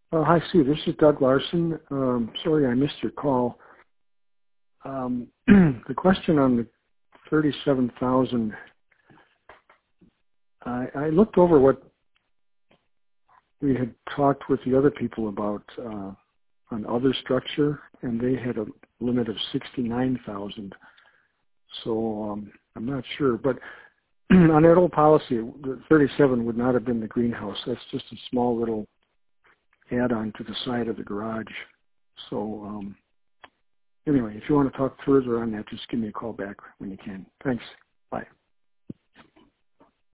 Hi, Sue. This is Doug Larson. Sorry I missed your call. The question on the 37,000, I looked over what we had talked with the other people about on other structure, and they had a limit of 69,000. So I'm not sure. But on that old policy, the 37 would not have been the greenhouse. That's just a small little add-on to the side of the garage. So anyway, if you want to talk further on that, just give me a call back when you can. Thanks. Bye.